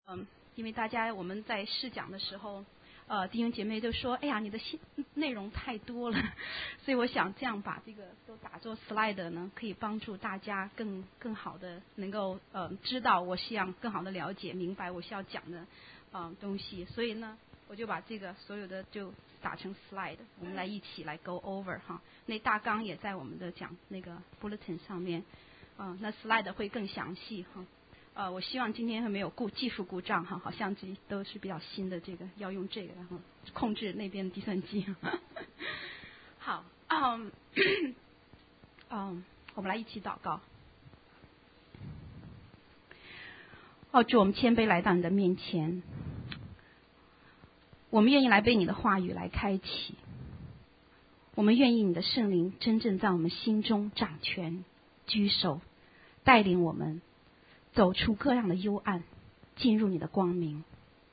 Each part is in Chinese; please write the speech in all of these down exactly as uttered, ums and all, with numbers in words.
嗯，因为大家我们在试讲的时候，呃，弟兄姐妹就说：“哎呀，你的信内容太多了。”所以我想这样把这个都打作 slide 呢，可以帮助大家更更好的能够呃知道我希望更好的了解明白我需要讲的嗯、呃、东西。所以呢，我就把这个所有的就打成 slide， 我们来一起来 go over 哈。那大纲也在我们的讲那个 bulletin 上面，嗯、呃，那 slide 会更详细哈。呃，我希望今天会没有故技术故障哈，好像这都是比较新的这个要用这个，然后控制那边的计算机。好，嗯，嗯，我们来一起祷告。哦，主，我们谦卑来到你的面前，我们愿意来被你的话语来开启，我们愿意你的圣灵真正在我们心中掌权居首，带领我们走出各样的幽暗，进入你的光明。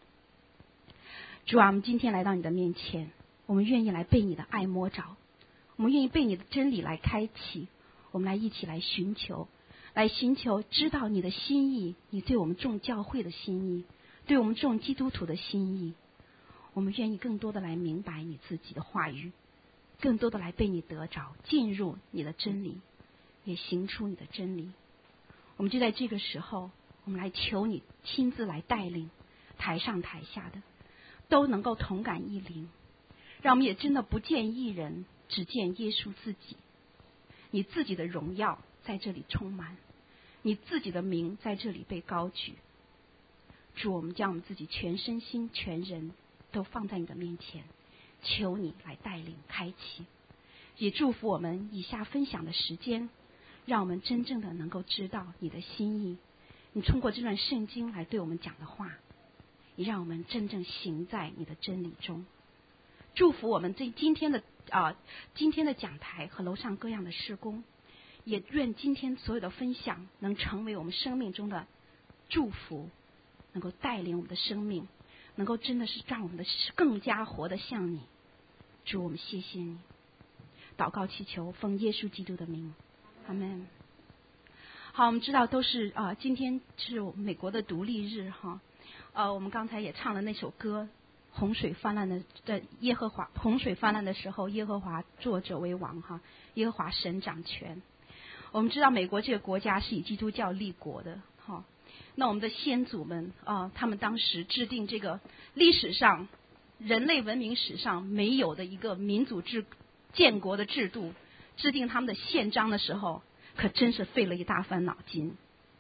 主啊，我们今天来到你的面前，我们愿意来被你的爱摸着，我们愿意被你的真理来开启，我们来一起来寻求，来寻求知道你的心意，你对我们众教会的心意，对我们众基督徒的心意。我们愿意更多的来明白你自己的话语，更多的来被你得着，进入你的真理，也行出你的真理。我们就在这个时候，我们来求你亲自来带领台上台下的都能够同感一灵，让我们也真的不见一人，只见耶稣自己，你自己的荣耀在这里充满，你自己的名在这里被高举。主，我们将我们自己全身心全人都放在你的面前，求你来带领开启，也祝福我们以下分享的时间，让我们真正的能够知道你的心意，你通过这段圣经来对我们讲的话，也让我们真正行在你的真理中。祝福我们这今天的啊、呃、今天的讲台和楼上各样的事工，也愿今天所有的分享能成为我们生命中的祝福，能够带领我们的生命，能够真的是让我们的更加活得像你。主，我们谢谢你。祷告祈求奉耶稣基督的名，阿们。好，我们知道都是啊、呃，今天是美国的独立日哈，呃，我们刚才也唱了那首歌，洪水泛滥的的耶和华，洪水泛滥的时候，耶和华作者为王哈，耶和华神掌权。我们知道美国这个国家是以基督教立国的哈，那我们的先祖们啊、呃，他们当时制定这个历史上人类文明史上没有的一个民主制建国的制度，制定他们的宪章的时候，可真是费了一大番脑筋。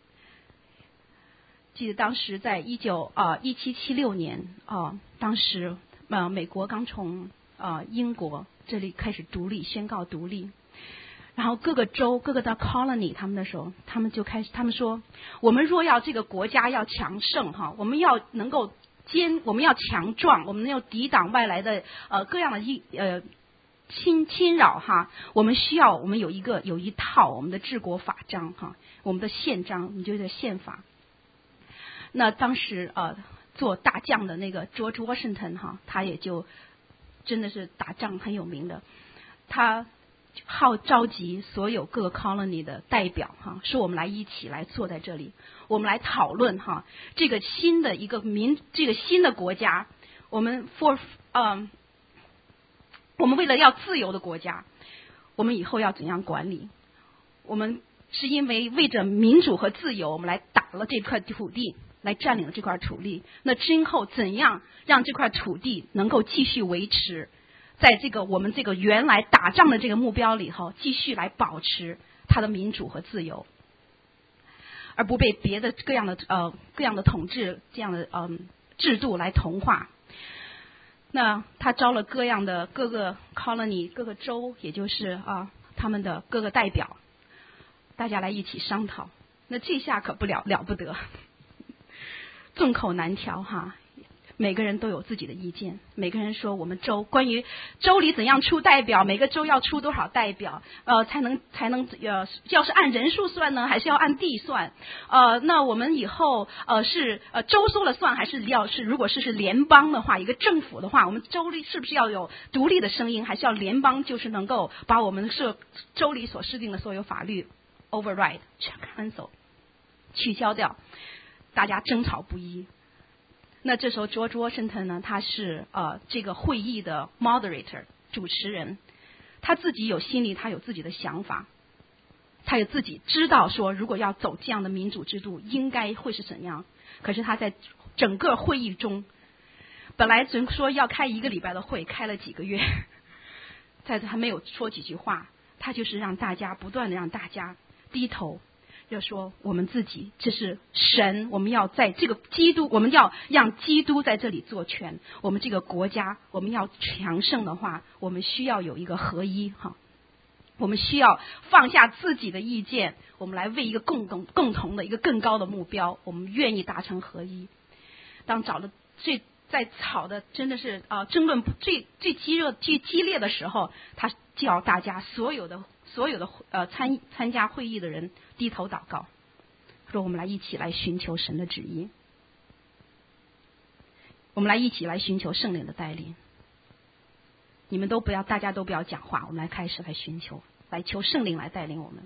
记得当时在一九啊一七七六年啊、呃，当时呃美国刚从呃英国这里开始独立，宣告独立，然后各个州各个的 colony 他们的时候，他们就开始他们说，我们若要这个国家要强盛哈，我们要能够坚，我们要强壮，我们要抵挡外来的呃各样的一呃。侵侵扰哈，我们需要我们有一个有一套我们的治国法章哈，我们的宪章，你就是宪法。那当时呃做大将的那个 George Washington 哈，他也就真的是打仗很有名的，他号召集所有各个 colony 的代表哈，说我们来一起来坐在这里，我们来讨论哈这个新的一个民这个新的国家，我们 for 嗯。我们为了要自由的国家，我们以后要怎样管理？我们是因为为着民主和自由，我们来打了这块土地，来占领了这块土地。那今后怎样让这块土地能够继续维持，在这个我们这个原来打仗的这个目标里头，继续来保持它的民主和自由，而不被别的各样的呃各样的统治这样的嗯、呃、制度来同化。那他招了各样的各个 colony 各个州，也就是啊他们的各个代表，大家来一起商讨。那这下可不了了不得，众口难调哈，每个人都有自己的意见，每个人说我们州关于州里怎样出代表，每个州要出多少代表，呃才能才能呃要是按人数算呢，还是要按地算？呃，那我们以后呃是呃州说了算，还是要是如果是是联邦的话，一个政府的话，我们州里是不是要有独立的声音，还是要联邦就是能够把我们设州里所制定的所有法律 override cancel 取消掉？大家争吵不一。 那这时候 George Washington 呢，他是呃这个会议的 moderator 主持人，他自己有心里他有自己的想法，他有自己知道说如果要走这样的民主制度应该会是怎样。可是他在整个会议中，本来只说要开一个礼拜的会，开了几个月，在他没有说几句话，他就是让大家不断的让大家低头，就说我们自己这是神，我们要在这个基督，我们要让基督在这里做权，我们这个国家我们要强盛的话，我们需要有一个合一哈，我们需要放下自己的意见，我们来为一个共同共同的一个更高的目标，我们愿意达成合一。当找的最在吵的真的是啊、呃、争论最最激热最激烈的时候，他叫大家所有的所有的呃参参加会议的人低头祷告，说我们来一起来寻求神的旨意，我们来一起来寻求圣灵的带领。你们都不要，大家都不要讲话，我们来开始来寻求，来求圣灵来带领我们。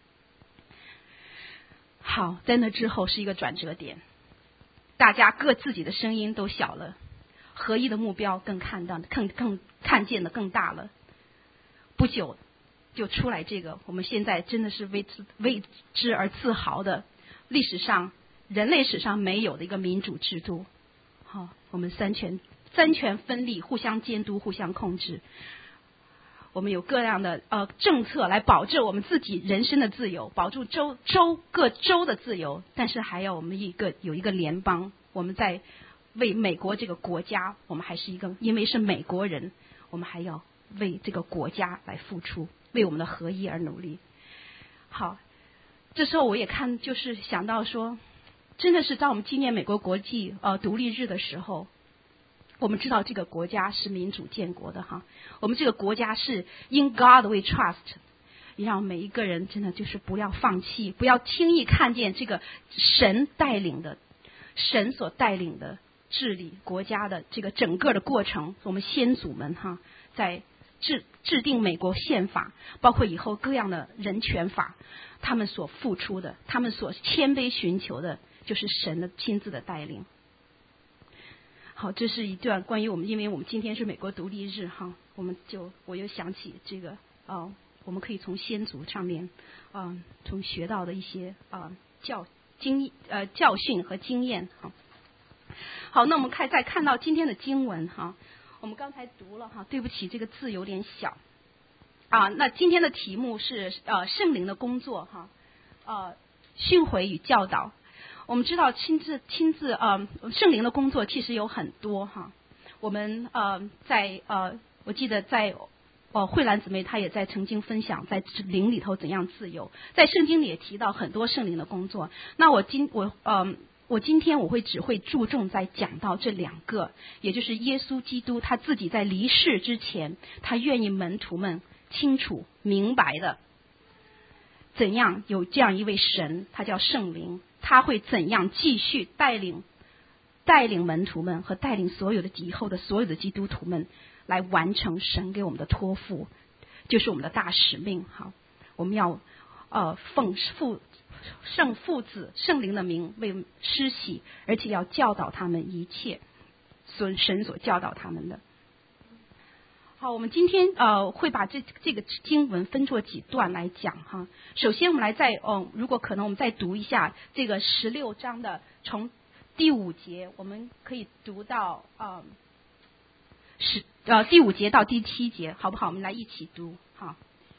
好，在那之后是一个转折点，大家各自己的声音都小了，合一的目标更看到更更看见的更大了。不久就出来这个我们现在真的是为之为之而自豪的历史上人类史上没有的一个民主制度。好，我们三权三权分立，互相监督，互相控制。我们有各样的呃政策来保证我们自己人身的自由，保住州州各州的自由，但是还要我们一个有一个联邦，我们在为美国这个国家，我们还是一个因为是美国人，我们还要为这个国家来付出，为我们的合一而努力。好，这时候我也看就是想到说，真的是在我们纪念美国国际呃独立日的时候，我们知道这个国家是民主建国的哈，我们这个国家是 In God we trust， 让每一个人真的就是不要放弃，不要轻易看见这个神带领的神所带领的治理国家的这个整个的过程。我们先祖们哈在制制定美国宪法，包括以后各样的人权法，他们所付出的，他们所谦卑寻求的，就是神的亲自的带领。好，这是一段关于我们，因为我们今天是美国独立日哈，我们就我又想起这个啊、呃，我们可以从先祖上面啊、呃，从学到的一些啊、呃、教经呃教训和经验哈。好，那我们看再看到今天的经文哈，我们刚才读了哈，对不起，这个字有点小啊。那今天的题目是呃圣灵的工作哈，呃训诲与教导。我们知道亲自亲自呃圣灵的工作其实有很多哈，我们呃在呃我记得在呃慧兰姊妹她也在曾经分享在灵里头怎样自由，在圣经里也提到很多圣灵的工作。那我今我呃我今天我会只会注重在讲到这两个，也就是耶稣基督他自己在离世之前，他愿意门徒们清楚明白的怎样有这样一位神，他叫圣灵，他会怎样继续带领带领门徒们和带领所有的以后的所有的基督徒们来完成神给我们的托付，就是我们的大使命。好，我们要呃奉父圣父子圣灵的名为施洗，而且要教导他们一切所神所教导他们的。好，我们今天呃会把这这个经文分作几段来讲哈。首先我们来再嗯、呃，如果可能我们再读一下这个十六章的从第五节，我们可以读到呃十呃第五节到第七节，好不好？我们来一起读哈。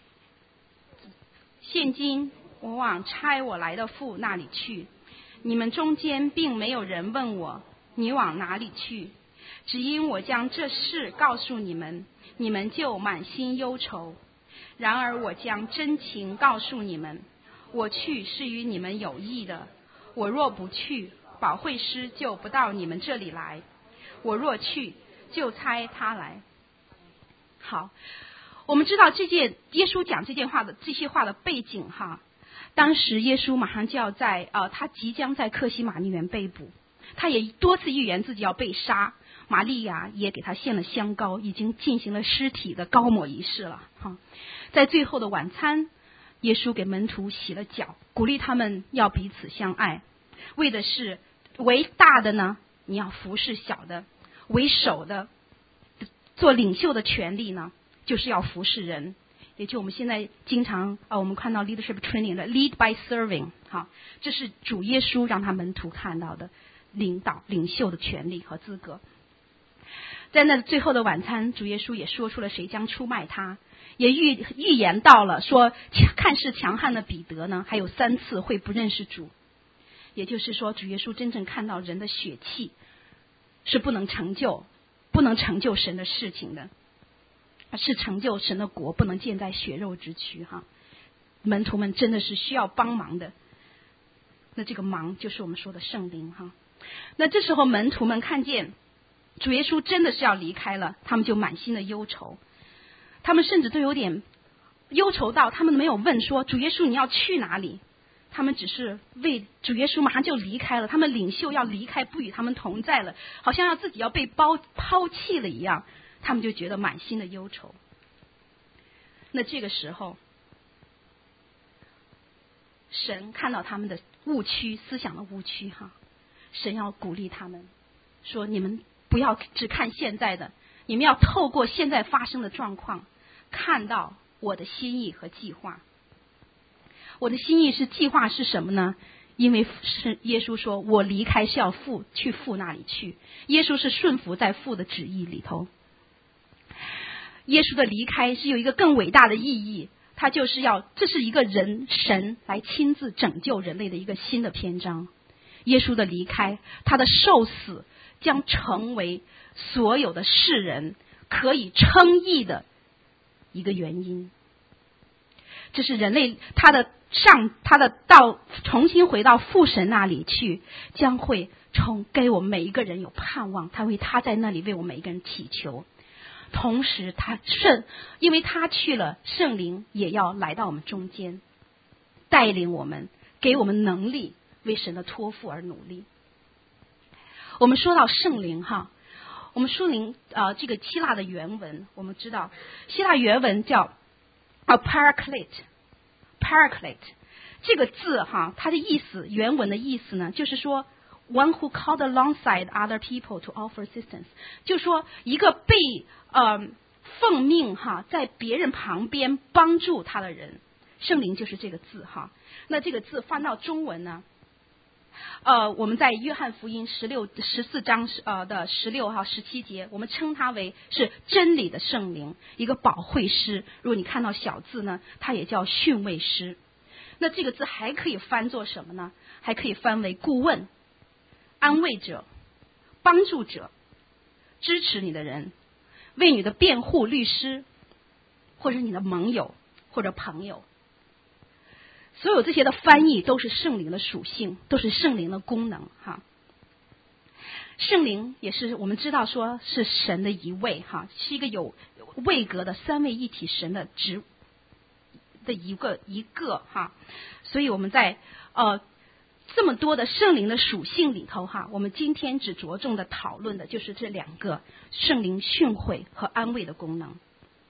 现今我往差我来的父那里去，你们中间并没有人问我你往哪里去，只因我将这事告诉你们，你们就满心忧愁。然而我将真情告诉你们，我去是与你们有益的。我若不去，保惠师就不到你们这里来；我若去，就差他来。好，我们知道这件耶稣讲这件话的这些话的背景哈。当时耶稣马上就要在呃，他即将在客西马尼园被捕，他也多次预言自己要被杀。玛利亚也给他献了香膏，已经进行了尸体的膏抹仪式了哈。在最后的晚餐，耶稣给门徒洗了脚，鼓励他们要彼此相爱，为的是为大的呢你要服侍小的，为首的，做领袖的权利呢，就是要服侍人。也就我们现在经常啊，我们看到 leadership training 的 lead by serving， 哈，这是主耶稣让他门徒看到的领导、领袖的权利和资格。在那最后的晚餐，主耶稣也说出了谁将出卖他，也预预言到了说，看似强悍的彼得呢，还有三次会不认识主。也就是说，主耶稣真正看到人的血气是不能成就、不能成就神的事情的。是成就神的国，不能建在血肉之躯哈。门徒们真的是需要帮忙的，那这个忙就是我们说的圣灵哈。那这时候门徒们看见主耶稣真的是要离开了，他们就满心的忧愁，他们甚至都有点忧愁到他们没有问说主耶稣你要去哪里，他们只是为主耶稣马上就离开了，他们领袖要离开，不与他们同在了，好像要自己要被抛抛弃了一样，他们就觉得满心的忧愁。那这个时候，神看到他们的误区，思想的误区哈，神要鼓励他们，说你们不要只看现在的，你们要透过现在发生的状况，看到我的心意和计划。我的心意是计划是什么呢？因为是耶稣说，我离开是要父去父那里去，耶稣是顺服在父的旨意里头。耶稣的离开是有一个更伟大的意义，他就是要，这是一个人神来亲自拯救人类的一个新的篇章。耶稣的离开，他的受死将成为所有的世人可以称义的一个原因。这是人类他的上他的到重新回到父神那里去，将会从给我们每一个人有盼望，他为他在那里为我们每一个人祈求。同时他圣，因为他去了，圣灵也要来到我们中间，带领我们，给我们能力，为神的托付而努力。我们说到圣灵哈，我们说灵呃这个希腊的原文，我们知道希腊原文叫 a paraclete paraclete 这个字哈，它的意思原文的意思呢，就是说One who called alongside other people to offer assistance， 就说一个被呃奉命哈，在别人旁边帮助他的人，圣灵就是这个字哈。那这个字翻到中文呢，呃，我们在约翰福音十六十四章呃的十六号十七节，我们称它为是真理的圣灵，一个保惠师。如果你看到小字呢，它也叫训慰师。那这个字还可以翻作什么呢？还可以翻为顾问、安慰者、帮助者、支持你的人、为你的辩护律师，或者你的盟友或者朋友。所有这些的翻译都是圣灵的属性，都是圣灵的功能哈。圣灵也是我们知道说是神的一位哈，是一个有位格的三位一体神的职的一个一个哈。所以我们在呃这么多的圣灵的属性里头哈，我们今天只着重的讨论的就是这两个圣灵训诲和安慰的功能。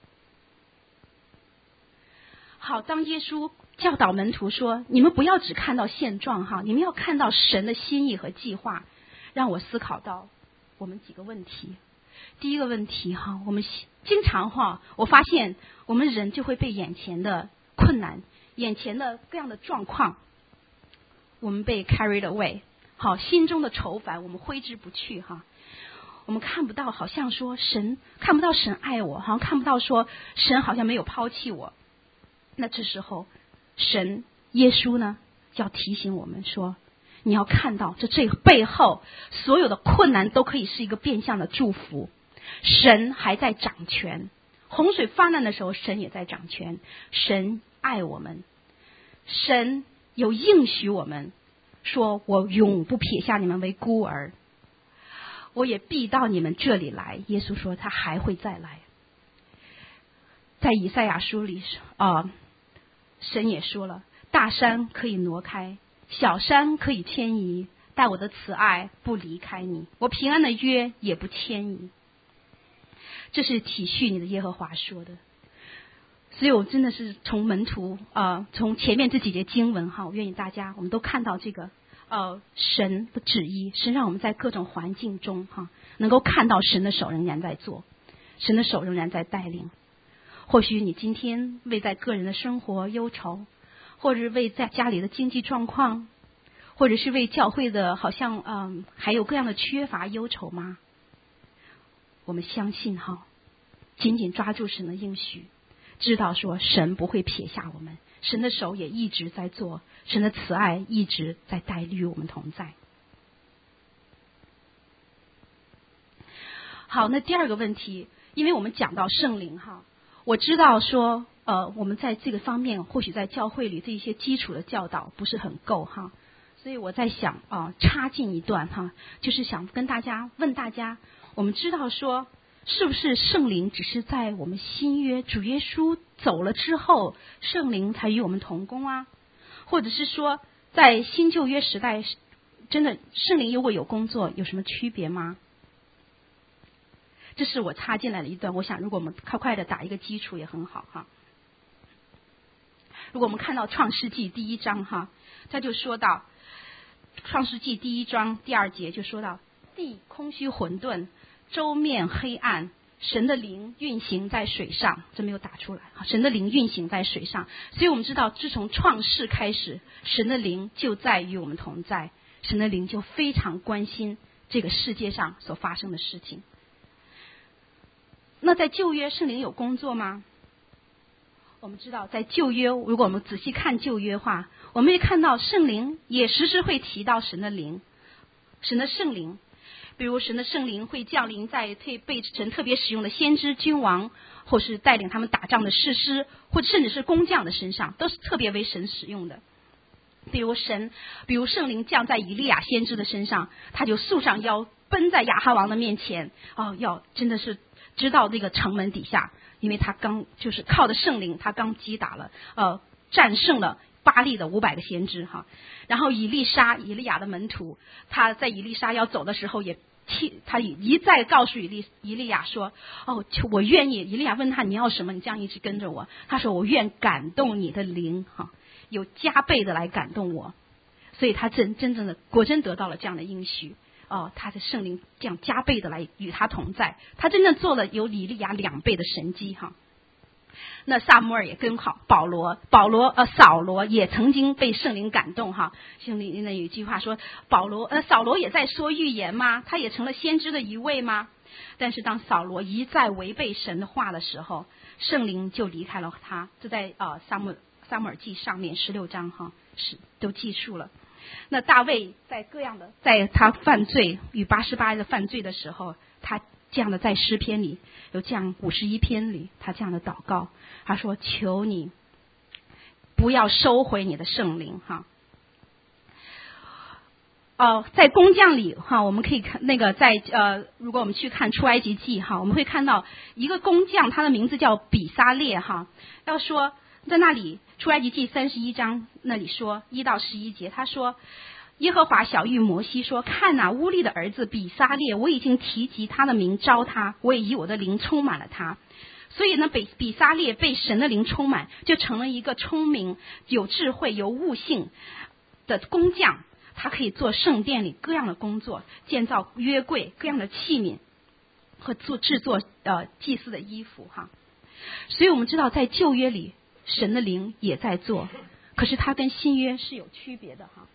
好，当耶稣教导门徒说，你们不要只看到现状哈，你们要看到神的心意和计划，让我思考到我们几个问题。第一个问题哈，我们经常哈，我发现我们人就会被眼前的困难、眼前的各样的状况，我们被 carried away， 好，心中的愁烦我们挥之不去哈。我们看不到，好像说神看不到神爱我，好像看不到说神好像没有抛弃我。那这时候神耶稣呢要提醒我们说，你要看到这这背后所有的困难都可以是一个变相的祝福，神还在掌权，洪水泛滥的时候神也在掌权，神爱我们，神有应许我们说，我永不撇下你们为孤儿，我也必到你们这里来。耶稣说他还会再来。在以赛亚书里啊、呃，神也说了，大山可以挪开，小山可以迁移，但我的慈爱不离开你，我平安的约也不迁移。这是体恤你的耶和华说的。所以我真的是从门徒啊、呃，从前面这几节经文哈，我愿意大家我们都看到这个呃神的旨意，是让我们在各种环境中哈、啊，能够看到神的手仍然在做，神的手仍然在带领。或许你今天为在个人的生活忧愁，或者是为在家里的经济状况，或者是为教会的好像嗯还有各样的缺乏忧愁吗？我们相信哈，紧紧抓住神的应许，知道说神不会撇下我们，神的手也一直在做，神的慈爱一直在带领与我们同在。好，那第二个问题，因为我们讲到圣灵哈，我知道说呃我们在这个方面或许在教会里这一些基础的教导不是很够哈，所以我在想啊、呃、插进一段哈，就是想跟大家问大家，我们知道说是不是圣灵只是在我们新约主耶稣走了之后，圣灵才与我们同工啊？或者是说在新旧约时代，真的圣灵如果有工作有什么区别吗？这是我插进来的一段，我想如果我们快快的打一个基础也很好哈。如果我们看到创世纪第一章哈，他就说到创世纪第一章第二节就说到地空虚混沌，周面黑暗，神的灵运行在水上，这没有打出来，神的灵运行在水上。所以我们知道自从创世开始，神的灵就在与我们同在，神的灵就非常关心这个世界上所发生的事情。那在旧约圣灵有工作吗？我们知道在旧约，如果我们仔细看旧约话，我们会看到圣灵也时时会提到神的灵，神的圣灵，比如神的圣灵会降临在被神特别使用的先知君王，或是带领他们打仗的士师，或者甚至是工匠的身上，都是特别为神使用的。比如神，比如圣灵降在以利亚先知的身上，他就束上腰奔在亚哈王的面前，哦，要真的是知道那个城门底下，因为他刚就是靠着圣灵，他刚击打了呃战胜了巴力的五百个先知哈。然后以利沙以利亚的门徒，他在以利沙要走的时候也他一再告诉以利以利亚说，哦，我愿意。以利亚问他你要什么，你这样一直跟着我。他说我愿感动你的灵哈，有加倍的来感动我。所以他真真正的果真得到了这样的应许哦，他的圣灵这样加倍的来与他同在，他真正做了有以利亚两倍的神迹哈。那撒母耳也更好，保罗保罗呃扫罗也曾经被圣灵感动哈。圣灵那有一句话说，保罗呃扫罗也在说预言吗？他也成了先知的一位吗？但是当扫罗一再违背神的话的时候，圣灵就离开了他。这在呃撒母撒母耳记上面十六章哈是都记述了。那大卫在各样的在他犯罪与八十八的犯罪的时候，他这样的在诗篇里有这样五十一篇里，他这样的祷告，他说求你不要收回你的圣灵哈。呃，在工匠里哈，我们可以看那个在呃，如果我们去看出埃及记哈，我们会看到一个工匠，他的名字叫比撒列哈。要说在那里出埃及记三十一章那里说一到十一节，他说耶和华晓谕摩西说，看哪，乌利的儿子比撒列，我已经提及他的名招他，我也以我的灵充满了他。所以呢，比比撒列被神的灵充满，就成了一个聪明有智慧有悟性的工匠，他可以做圣殿里各样的工作，建造约柜各样的器皿和做制作呃祭祀的衣服哈。所以我们知道在旧约里神的灵也在做，可是他跟新约是有区别的哈。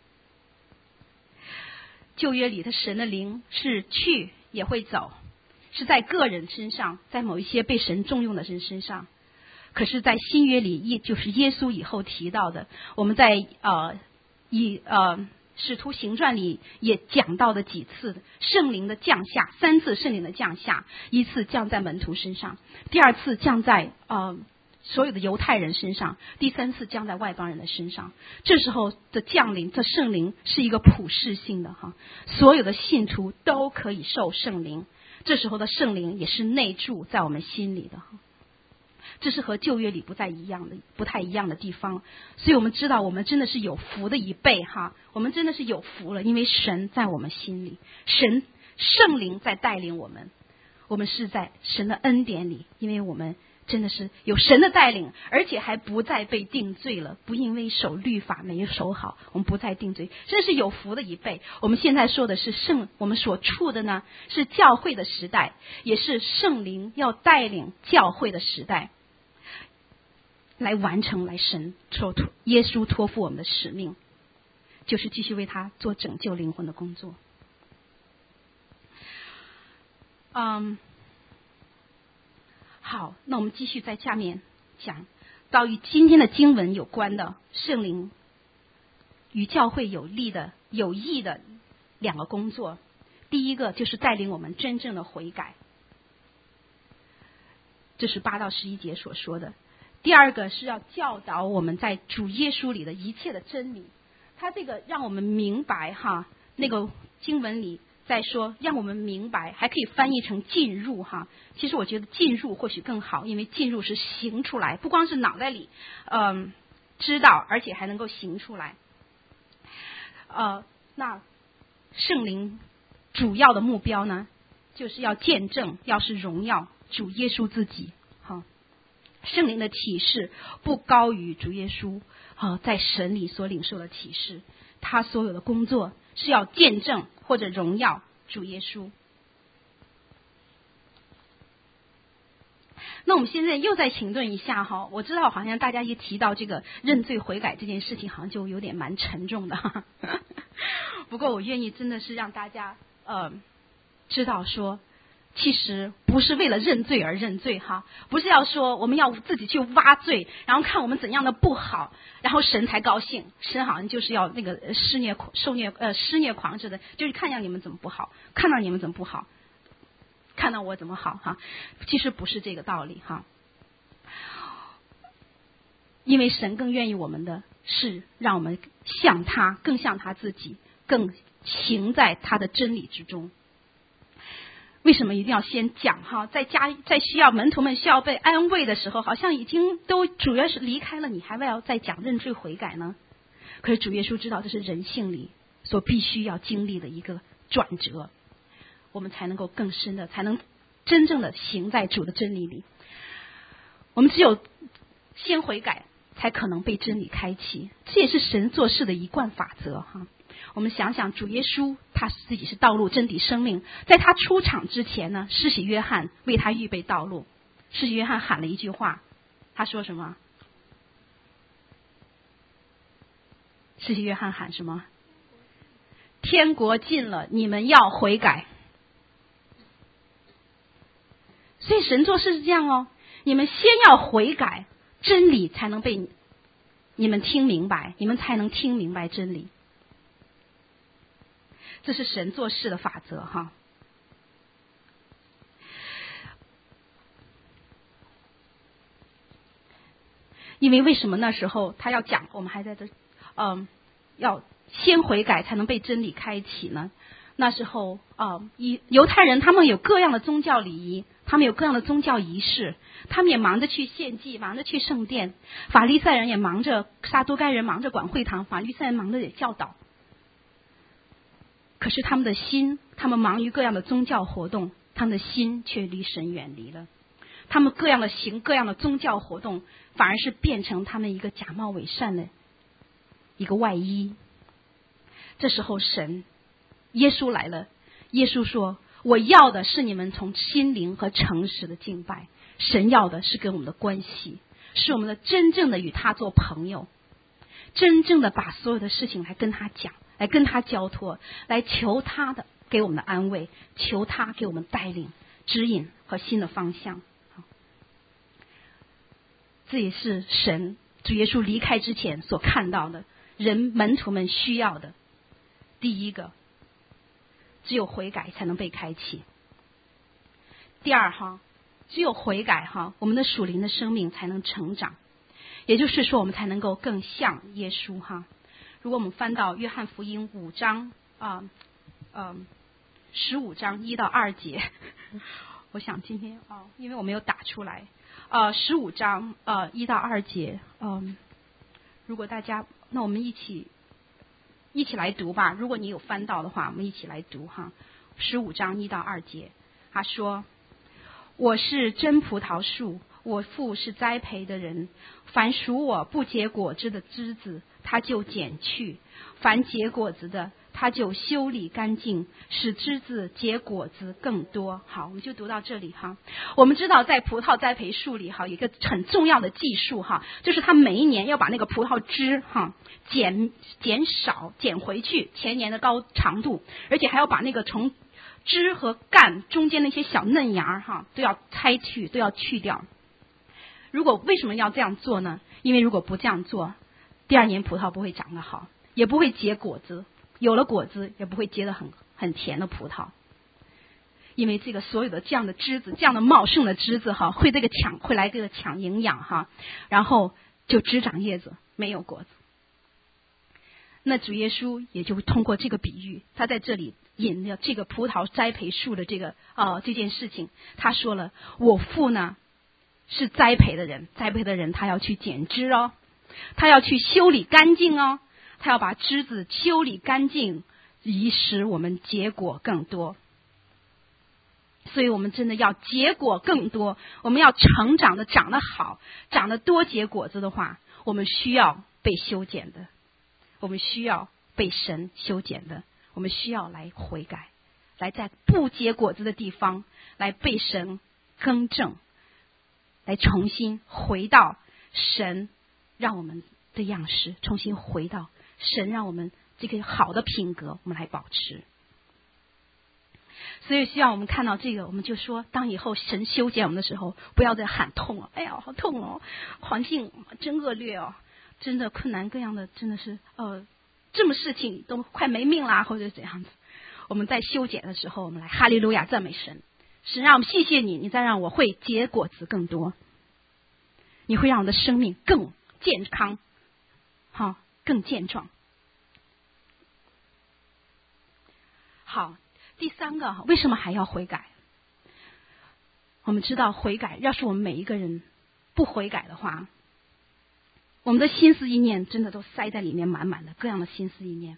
旧约里的神的灵是去也会走，是在个人身上，在某一些被神重用的人身上。可是在新约里，也就是耶稣以后提到的，我们在呃以呃使徒行传里也讲到的几次圣灵的降下，三次圣灵的降下，一次降在门徒身上，第二次降在呃所有的犹太人身上，第三次降在外邦人的身上。这时候的降临，这圣灵是一个普世性的哈，所有的信徒都可以受圣灵。这时候的圣灵也是内住在我们心里的哈，这是和旧约里不再一样的不太一样的地方。所以我们知道我们真的是有福的一辈哈，我们真的是有福了，因为神在我们心里，神圣灵在带领我们，我们是在神的恩典里，因为我们真的是有神的带领，而且还不再被定罪了，不因为守律法没守好，我们不再定罪，真是有福的一辈。我们现在说的是圣，我们所处的呢是教会的时代，也是圣灵要带领教会的时代，来完成来神托耶稣托付我们的使命，就是继续为他做拯救灵魂的工作。嗯。好，那我们继续在下面讲到与今天的经文有关的圣灵与教会有利的有益的两个工作。第一个就是带领我们真正的悔改，这是八到十一节所说的。第二个是要教导我们在主耶稣里的一切的真理，他这个让我们明白哈，那个经文里再说让我们明白，还可以翻译成进入哈。其实我觉得进入或许更好，因为进入是行出来，不光是脑袋里嗯知道，而且还能够行出来。呃，那圣灵主要的目标呢，就是要见证，要是荣耀主耶稣自己哈。圣灵的启示不高于主耶稣啊在神里所领受的启示，他所有的工作是要见证或者荣耀主耶稣。那我们现在又再停顿一下哈，我知道好像大家一提到这个认罪悔改这件事情，好像就有点蛮沉重的哈。不过我愿意真的是让大家呃知道说，其实不是为了认罪而认罪哈，不是要说我们要自己去挖罪，然后看我们怎样的不好，然后神才高兴。神好像就是要那个施虐受虐呃施虐狂似的，就是看见你们怎么不好，看到你们怎么不好，看到我怎么好哈。其实不是这个道理哈，因为神更愿意我们的是让我们像他，更像他自己，更行在他的真理之中。为什么一定要先讲哈？在家在需要门徒们需要被安慰的时候，好像已经都主要是离开了，你还要再讲认罪悔改呢？可是主耶稣知道这是人性里所必须要经历的一个转折，我们才能够更深的，才能真正的行在主的真理里。我们只有先悔改，才可能被真理开启，这也是神做事的一贯法则哈。我们想想，主耶稣他自己是道路真理生命，在他出场之前呢，施洗约翰为他预备道路。施洗约翰喊了一句话，他说什么？施洗约翰喊什么？天国近了，你们要悔改。所以神做事是这样哦，你们先要悔改，真理才能被你们听明白，你们才能听明白真理。这是神做事的法则哈。因为为什么那时候他要讲，我们还在这，嗯，要先悔改才能被真理开启呢？那时候啊，犹犹太人他们有各样的宗教礼仪，他们有各样的宗教仪式，他们也忙着去献祭，忙着去圣殿。法利赛人也忙着，撒都该人忙着管会堂，法利赛人忙着也教导。可是他们的心，他们忙于各样的宗教活动，他们的心却离神远离了。他们各样的行各样的宗教活动，反而是变成他们一个假冒伪善的一个外衣。这时候神耶稣来了，耶稣说，我要的是你们从心灵和诚实的敬拜。神要的是跟我们的关系，是我们的真正的与他做朋友，真正的把所有的事情来跟他讲，来跟他交托，来求他的给我们的安慰，求他给我们带领指引和新的方向。这也是神主耶稣离开之前所看到的人门徒们需要的。第一个，只有悔改才能被开启。第二哈，只有悔改哈，我们的属灵的生命才能成长，也就是说我们才能够更像耶稣哈。如果我们翻到约翰福音五章啊，嗯，十五章一到二节，我想今天啊，因为我没有打出来，呃，十五章呃一到二节，嗯，如果大家，那我们一起一起来读吧。如果你有翻到的话，我们一起来读哈。十五章一到二节，他说：“我是真葡萄树， 我父是栽培的人，凡属我不结果子的枝子，他就剪去；凡结果子的，他就修理干净，使枝子结果子更多。好，我们就读到这里哈。我们知道在葡萄栽培树里哈，有一个很重要的技术哈，就是他每一年要把那个葡萄枝哈减减少减回去前年的高长度，而且还要把那个从枝和干中间那些小嫩芽哈都要拆去，都要去掉。如果为什么要这样做呢？因为如果不这样做，第二年葡萄不会长得好，也不会结果子，有了果子也不会结得很很甜的葡萄。因为这个所有的这样的枝子，这样的茂盛的枝子哈，会这个抢会来这个抢营养哈，然后就只长叶子，没有果子。那主耶稣也就通过这个比喻，他在这里引了这个葡萄栽培树的这个呃这件事情，他说了，我父呢是栽培的人，栽培的人他要去剪枝哦，他要去修理干净哦，他要把枝子修理干净，以使我们结果更多。所以我们真的要结果更多，我们要成长的长得好，长得多结果子的话，我们需要被修剪的，我们需要被神修剪的，我们需要来悔改，来在不结果子的地方来被神更正，来重新回到神让我们的样式，重新回到神让我们这个好的品格我们来保持。所以需要我们看到这个，我们就说，当以后神修剪我们的时候，不要再喊痛了，哎呀好痛哦，环境真恶劣哦，真的困难各样的，真的是呃这么事情都快没命啦，或者怎样子。我们在修剪的时候，我们来哈利路亚赞美神，神让我们谢谢你，你再让我会结果子更多，你会让我的生命更健康，好，更健壮。好，第三个，为什么还要悔改？我们知道悔改，要是我们每一个人不悔改的话，我们的心思意念真的都塞在里面满满的各样的心思意念，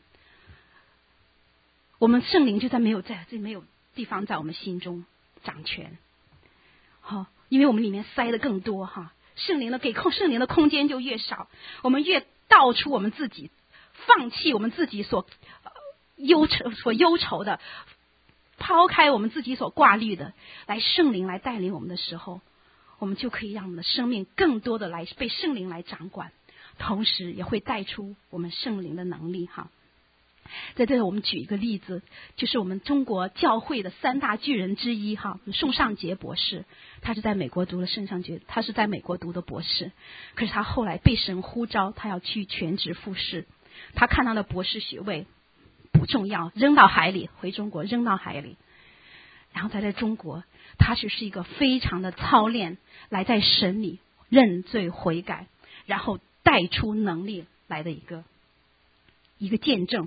我们圣灵就在没有在这没有地方在我们心中掌权。好，因为我们里面塞的更多哈，圣灵的给空圣灵的空间就越少，我们越道出我们自己，放弃我们自己所忧愁所忧愁的，抛开我们自己所挂虑的，来圣灵来带领我们的时候，我们就可以让我们的生命更多的来被圣灵来掌管，同时也会带出我们圣灵的能力哈。在这里我们举一个例子，就是我们中国教会的三大巨人之一哈，宋尚杰博士，他是在美国读了圣上杰，他是在美国读的博士，可是他后来被神呼召，他要去全职复试，他看他的博士学位不重要，扔到海里，回中国扔到海里，然后他在中国，他只是一个非常的操练，来在神里认罪悔改，然后带出能力来的一个一个见证。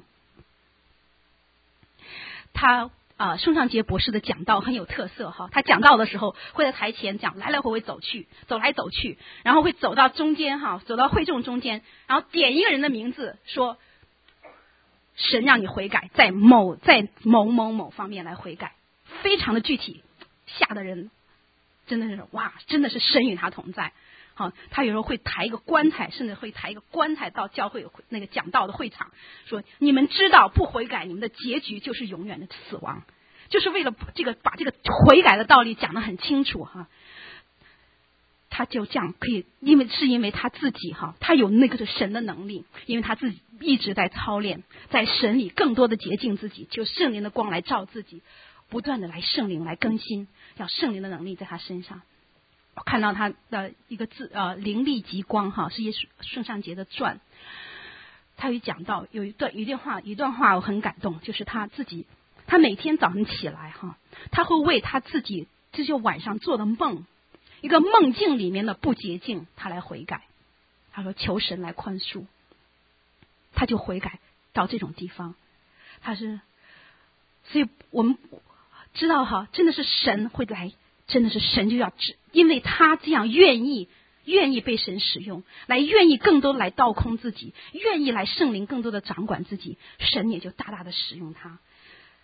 他啊，宋尚杰博士的讲道很有特色哈，他讲道的时候会在台前讲，来来回回走去，走来走去，然后会走到中间哈，走到会众中间，然后点一个人的名字，说神让你悔改，在某在某某某方面来悔改，非常的具体，吓得人真的是哇，真的是神与他同在。好，他有时候会抬一个棺材，甚至会抬一个棺材到教会那个讲道的会场，说你们知道不悔改，你们的结局就是永远的死亡，就是为了这个把这个悔改的道理讲得很清楚哈。他就这样可以，因为是因为他自己哈，他有那个神的能力，因为他自己一直在操练，在神里更多的洁净自己，就圣灵的光来照自己，不断的来圣灵来更新，要圣灵的能力在他身上。我看到他的一个字呃，灵力极光哈，是耶稣圣上节的传，他有讲到有一段一段话一段话我很感动，就是他自己他每天早上起来哈，他会为他自己这就晚上做的梦，一个梦境里面的不洁净，他来悔改，他说求神来宽恕，他就悔改到这种地方。他是所以我们知道哈，真的是神会来，真的是神就要治，因为他这样愿意愿意被神使用，来愿意更多来倒空自己，愿意来圣灵更多的掌管自己，神也就大大的使用他。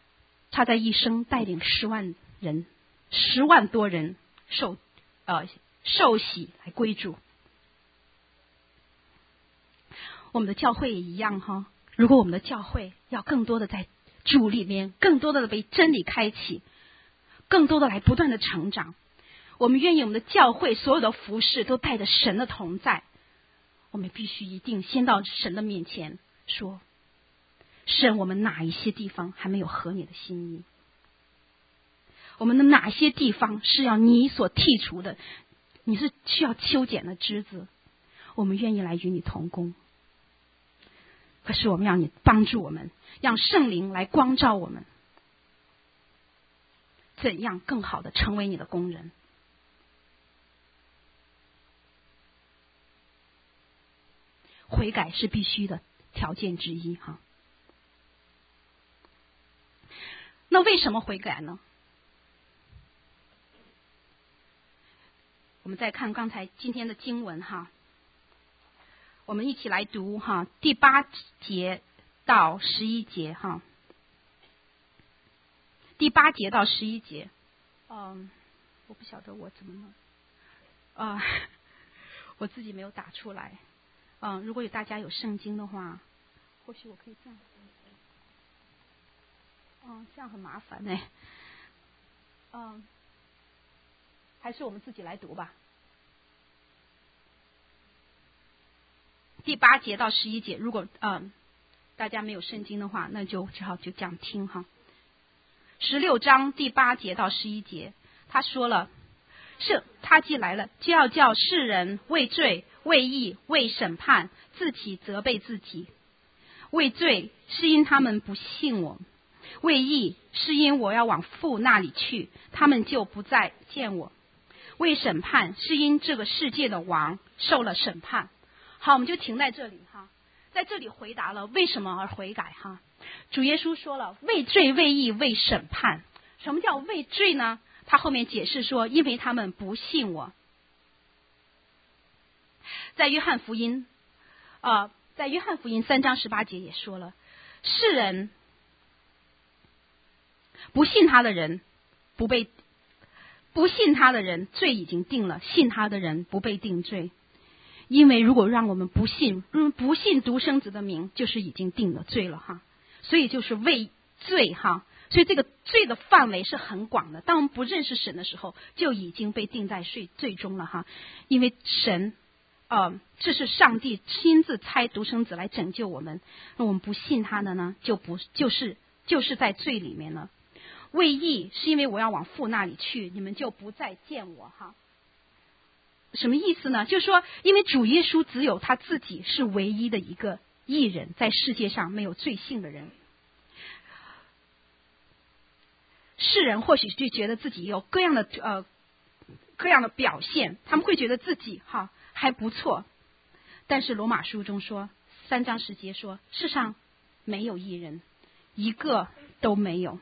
他在一生带领十万人十万多人受呃受洗来归主。我们的教会也一样哈，如果我们的教会要更多的在主里面，更多的被真理开启，更多的来不断的成长，我们愿意我们的教会所有的服事都带着神的同在，我们必须一定先到神的面前说，神，我们哪一些地方还没有合你的心意？我们的哪些地方是要你所剔除的？你是需要修剪的枝子，我们愿意来与你同工。可是我们让你帮助我们，让圣灵来光照我们，怎样更好的成为你的工人。悔改是必须的条件之一哈。那为什么悔改呢？我们再看刚才今天的经文哈，我们一起来读哈，第八节到十一节哈，第八节到十一节，嗯，我不晓得我怎么弄，啊、呃，我自己没有打出来，嗯、呃，如果有大家有圣经的话，或许我可以这样，嗯、呃，这样很麻烦哎，嗯、呃，还是我们自己来读吧。第八节到十一节，如果嗯、呃、大家没有圣经的话，那就只好就这样听哈。十六章第八节到十一节，他说了，是他既来了，就要叫世人为罪、为义、为审判，自己责备自己。为罪是因他们不信我，为义是因我要往父那里去，他们就不再见我。为审判是因这个世界的王受了审判。好，我们就停在这里哈，在这里回答了为什么而悔改哈。主耶稣说了，为罪、为义、为审判。什么叫为罪呢？他后面解释说，因为他们不信我。在约翰福音，呃，在约翰福音三章十八节也说了，世人不信他的人不被不信他的人罪已经定了，信他的人不被定罪。因为如果让我们不信，不信独生子的名，就是已经定了罪了哈。所以就是为罪哈，所以这个罪的范围是很广的。当我们不认识神的时候，就已经被定在罪罪中了哈。因为神，呃，这是上帝亲自差独生子来拯救我们。那我们不信他的呢，就不就是就是在罪里面了。为义是因为我要往父那里去，你们就不再见我哈。什么意思呢？就是说，因为主耶稣只有他自己是唯一的一个义人，在世界上没有罪性的人。世人或许就觉得自己有各样的呃各样的表现，他们会觉得自己哈还不错。但是罗马书中说，三章十节说，世上没有义人，一个都没有。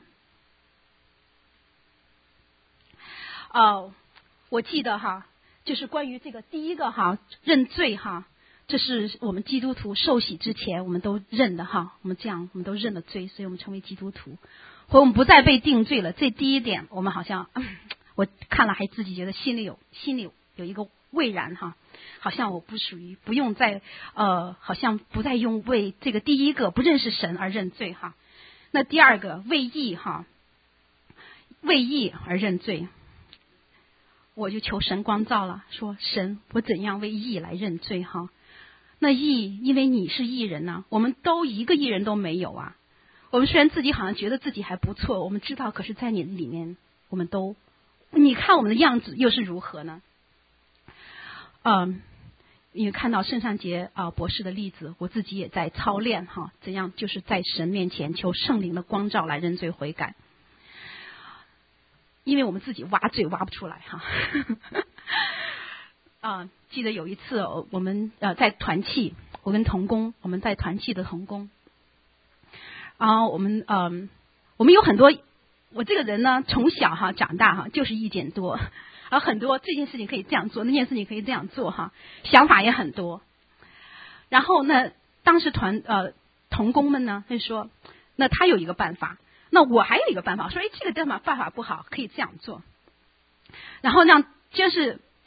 哦，我记得哈。就是关于这个第一个哈认罪哈，这是我们基督徒受洗之前我们都认的哈，我们这样我们都认了罪，所以我们成为基督徒，或我们不再被定罪了。这第一点，我们好像、嗯、我看了还自己觉得心里有心里有一个畏然哈，好像我不属于不用再呃，好像不再用为这个第一个不认识神而认罪哈。那第二个为义哈，为义而认罪。我就求神光照了，说神，我怎样为义来认罪哈？那义，因为你是义人呢、啊，我们都一个义人都没有啊。我们虽然自己好像觉得自己还不错，我们知道，可是在你里面，我们都，你看我们的样子又是如何呢？嗯，因为看到圣上节啊、呃、博士的例子，我自己也在操练哈，怎样就是在神面前求圣灵的光照来认罪悔改。因为我们自己挖罪挖不出来哈，啊、呃，记得有一次我们呃在团契，我跟同工，我们在团契的同工，然后我们嗯、呃，我们有很多，我这个人呢从小哈长大哈就是意见多，然后很多这件事情可以这样做，那件事情可以这样做哈，想法也很多。然后呢，当时团呃同工们呢就说，那他有一个办法。那我还有一个办法，说哎，这个办法办法不好，可以这样做。然后让就是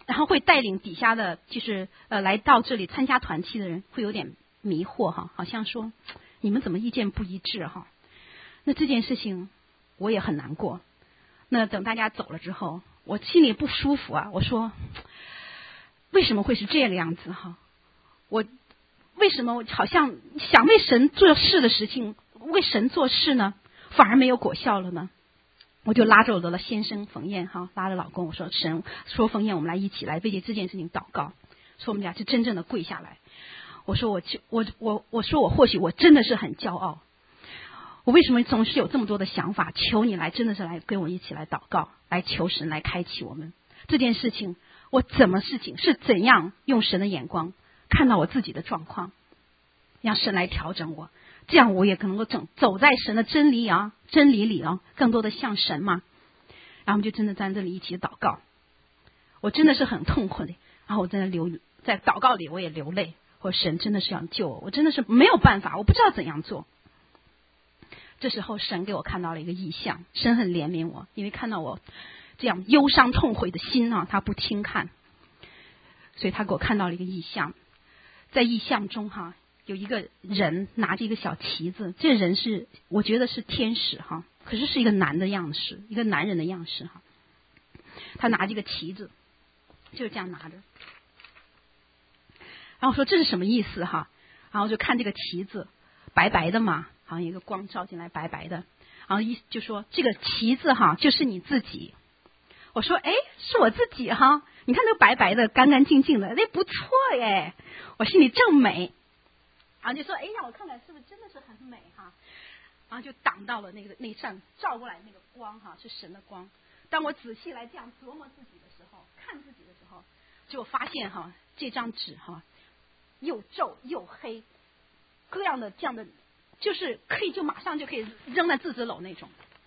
然后会带领底下的就是呃来到这里参加团契的人会有点迷惑哈，好像说你们怎么意见不一致哈？那这件事情我也很难过。那等大家走了之后，我心里不舒服啊，我说为什么会是这个样子哈？我为什么好像想为神做事的事情，为神做事呢，反而没有果效了呢？我就拉着我的先生冯燕哈，拉着老公，我说神说冯燕，我们来一起来为这件事情祷告，说我们俩是真正的跪下来。我说我我我我说我或许我真的是很骄傲，我为什么总是有这么多的想法？求你来，真的是来跟我一起来祷告，来求神来开启我们这件事情。我怎么事情是怎样用神的眼光看到我自己的状况，让神来调整我，这样我也能够走走在神的真理啊真理里啊，更多的像神嘛。然后我们就真的在这里一起祷告，我真的是很痛苦的，然后我在那流在祷告里我也流泪，我说神真的是要救我，我真的是没有办法，我不知道怎样做。这时候神给我看到了一个异象，神很怜悯我，因为看到我这样忧伤痛悔的心啊，他不轻看，所以他给我看到了一个异象。在异象中哈，有一个人拿着一个小旗子，这人是我觉得是天使哈，可是是一个男的样式，一个男人的样式哈。他拿着一个旗子，就是这样拿着。然后我说这是什么意思哈？然后就看这个旗子，白白的嘛，好像有一个光照进来，白白的。然后一就说这个旗子哈，就是你自己。我说哎，是我自己哈，你看那个白白的干干净净的，哎不错耶，我心里正美。然后就说哎，让我看看是不是真的是很美哈。然后就挡到了那个那扇照过来那个光哈，是神的光。当我仔细来这样琢磨自己的时候，看自己的时候，就发现哈，这张纸哈又皱又黑，各样的这样的，就是可以就马上就可以扔在自治楼那种。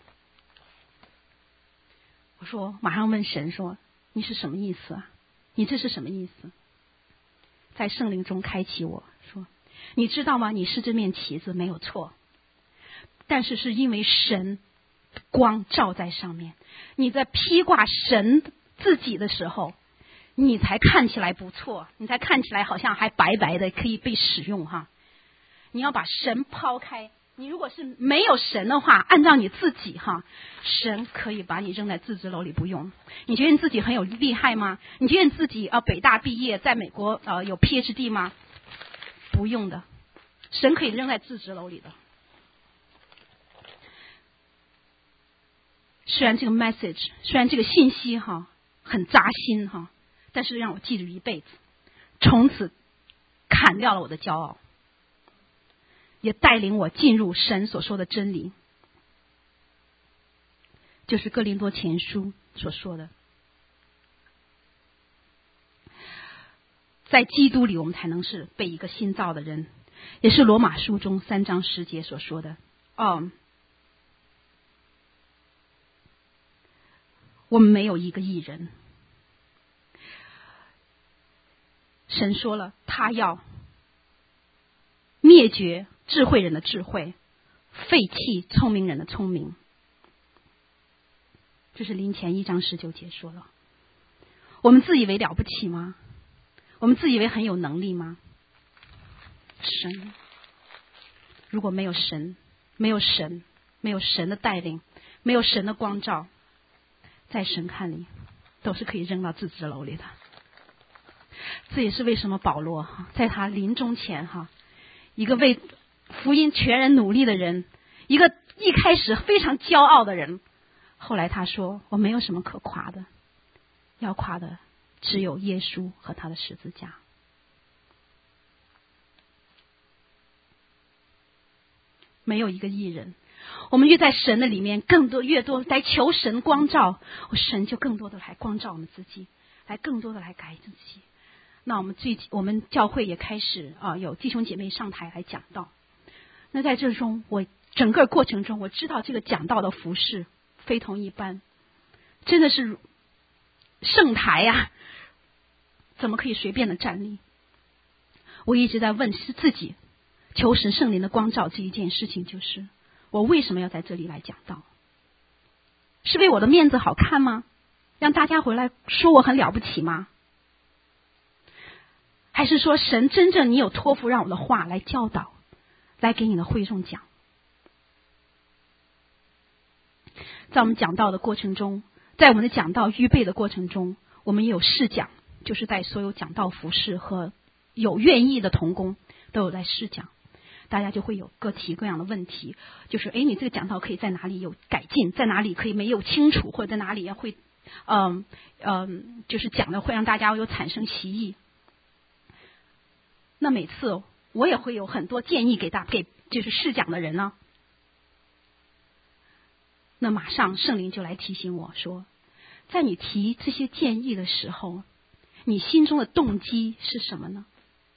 我说马上问神说你是什么意思啊？你这是什么意思？在圣灵中开启我说，你知道吗？你是这面旗子没有错，但是是因为神光照在上面，你在披挂神自己的时候，你才看起来不错，你才看起来好像还白白的可以被使用哈。你要把神抛开，你如果是没有神的话，按照你自己哈，神可以把你扔在自治楼里不用。你觉得你自己很有厉害吗？你觉得你自己呃北大毕业，在美国呃有 P H D 吗？不用的，神可以扔在自治楼里的。虽然这个 message， 虽然这个信息哈很扎心哈，但是让我记住一辈子，从此砍掉了我的骄傲，也带领我进入神所说的真理，就是哥林多前书所说的，在基督里我们才能是被一个新造的人，也是罗马书中三章十节所说的哦。我们没有一个义人，神说了，他要灭绝智慧人的智慧，废弃聪明人的聪明。这是林前一章十九节说了。我们自以为了不起吗？我们自以为很有能力吗？神，如果没有神，没有神，没有神的带领，没有神的光照，在神看里都是可以扔到自治楼里的。这也是为什么保罗在他临终前哈，一个为福音全人努力的人，一个一开始非常骄傲的人，后来他说我没有什么可夸的，要夸的只有耶稣和他的十字架。没有一个义人，我们越在神的里面更多越多来求神光照，神就更多的来光照我们自己，来更多的来改自己。那我们最我们教会也开始啊，有弟兄姐妹上台来讲道。那在这中，我整个过程中，我知道这个讲道的服事非同一般，真的是圣台呀、啊，怎么可以随便的站立？我一直在问是自己，求神圣灵的光照这一件事情，就是我为什么要在这里来讲道？是为我的面子好看吗？让大家回来说我很了不起吗？ 还是说神真正你有托付让我的话来教导，来给你的会众讲？在我们讲道的过程中，在我们的讲道预备的过程中，我们也有试讲，就是在所有讲道服事和有愿意的同工都有在试讲，大家就会有各提各样的问题，就是哎，你这个讲道可以在哪里有改进，在哪里可以没有清楚，或者在哪里会嗯嗯，就是讲的会让大家有产生歧义。那每次我也会有很多建议给大给就是试讲的人呢，那马上圣灵就来提醒我说，在你提这些建议的时候，你心中的动机是什么呢？